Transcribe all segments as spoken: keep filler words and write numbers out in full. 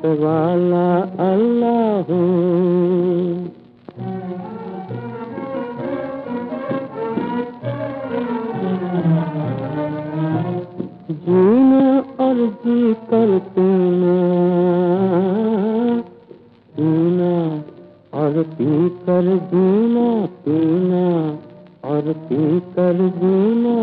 متوالا اللہ ہوں. جینا اور جی کر پینا، پینا اور پی کر جینا، پینا اور پی کر جینا.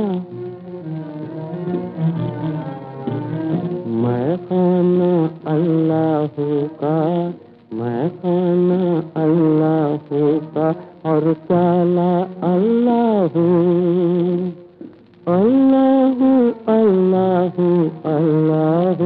میں خانہ اللہ کا، میں خانہ اللہ کا اور چالا اللہ ہوں. اللہ اللہ اللہ.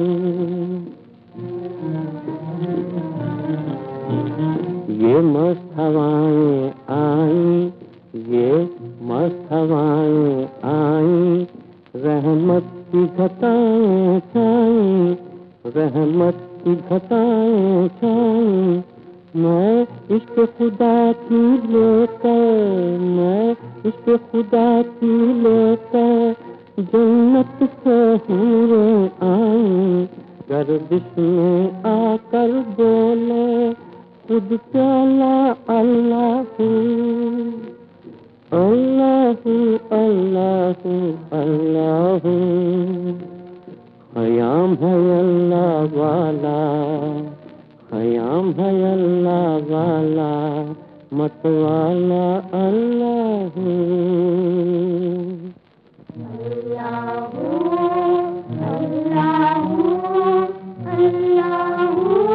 یہ مست ہوائیں آئیں، یہ مست ہوائیں آئیں، رحمت کی گھٹائیں چھائیں، رحمت کی گھٹائیں چھائیں. میں عشق خدا کی لے کر، میں عشق خدا کی لے کر جنت سے حوریں آئیں. گردش میں آ کر بولے خود پیالہ اللہ ہوں. اللہ اللہ اللہ. خیام ہے اللہ والا، خیام ہے اللہ والا، متوالا اللہ ہوں. اللہ اللہ اللہ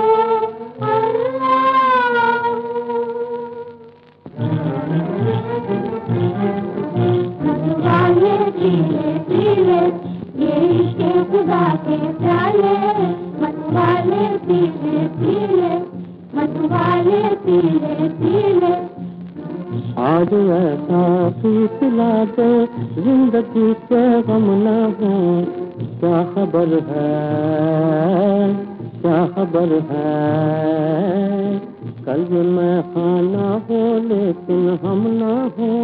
خدا کے پیالے متوالے پیلے پیلے، متوالے پیلے پیلے. آج ایسا پلا دے زندگی کے غم نہ ہو. کیا خبر ہے، کیا خبر ہے، کل میں خانہ ہو لیکن ہم نہ ہو.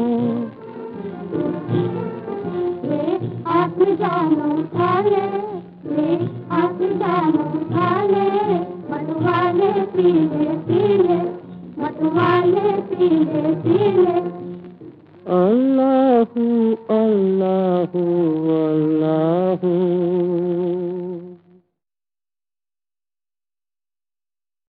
آپ جانو کھالے، آپ جانو کھالے، متوالے پیلے پیلے، متوالے پیلے پیلے. اللہ اللہ